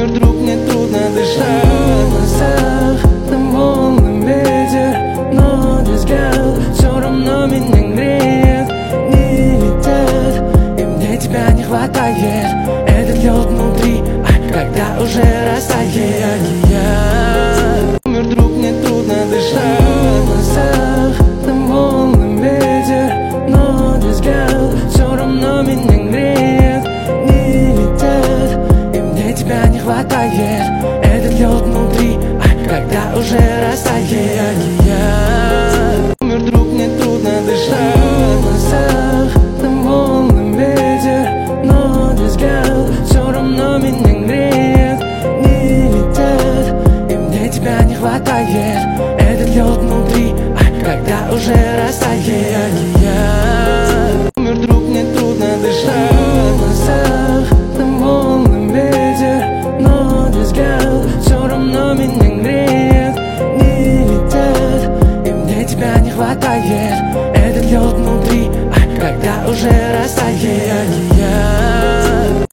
Умер друг, мне трудно дышать. В глазах там волны, ветер, но без взгляд все равно меня греет. Не летят, и мне тебя не хватает. Этот лед внутри, когда уже растает. Умер друг, мне трудно дышать. В глазах там волны, ветер, но без взгляд все равно меня греет. Не летят, и мне тебя не хватает. Этот лед внутри, когда уже растает. Умер друг, мне трудно дышать. В глазах там волны, ветер, но без взгляд все равно меня греет. Не летят, и мне тебя не хватает. Этот лед внутри, когда уже растает. Умер друг, мне трудно дышать. В глазах там волны, ветер, но без взгляд все равно меня греет. Не летят, и мне тебя не хватает. Этот лед внутри, когда уже растает.